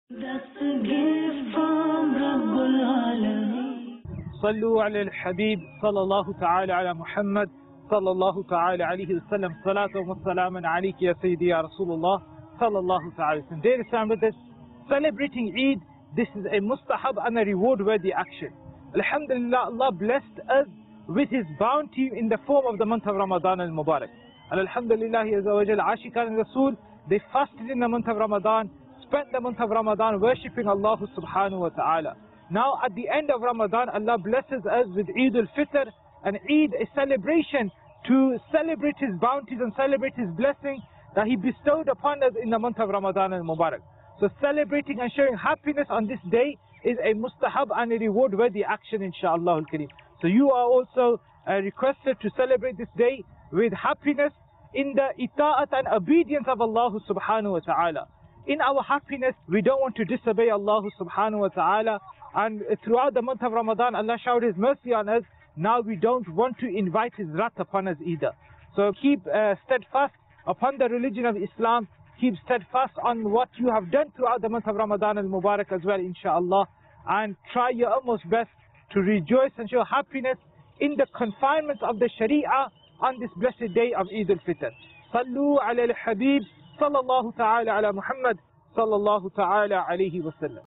That's a gift from Rabbul Alameen. صلوا على الحبيب صلى الله تعالى على محمد صلى الله تعالى عليه وسلم صلاة وسلاما عليك يا سيدي يا رسول الله صلى الله تعالى وسلم. Dear Islam brothers, celebrating Eid, this is a mustahab and a reward worthy action. Alhamdulillah, Allah blessed us with His bounty in the form of the month of Ramadan al-Mubarak. And Alhamdulillah, Azza wa Jal, Ashikan and Rasul, they fasted in the month of Ramadan, spent the month of Ramadan worshipping Allah subhanahu wa ta'ala. Now at the end of Ramadan, Allah blesses us with Eid al-Fitr, and Eid, a celebration to celebrate His bounties and celebrate His blessing that He bestowed upon us in the month of Ramadan al-Mubarak. So celebrating and sharing happiness on this day is a mustahab and a reward worthy action, inshaAllah al-Kareem. So you are also requested to celebrate this day with happiness in the ita'at and obedience of Allah subhanahu wa ta'ala. In our happiness, we don't want to disobey Allah subhanahu wa ta'ala, and throughout the month of Ramadan, Allah showered His mercy on us. Now we don't want to invite His wrath upon us either. So keep steadfast upon the religion of Islam, keep steadfast on what you have done throughout the month of Ramadan al-Mubarak as well, inshaAllah, and try your utmost best to rejoice and show happiness in the confinements of the Sharia on this blessed day of Eid al-Fitr. Sallu ala al-Habib sallallahu ta'ala ala Muhammad sallallahu ta'ala alayhi wa sallam.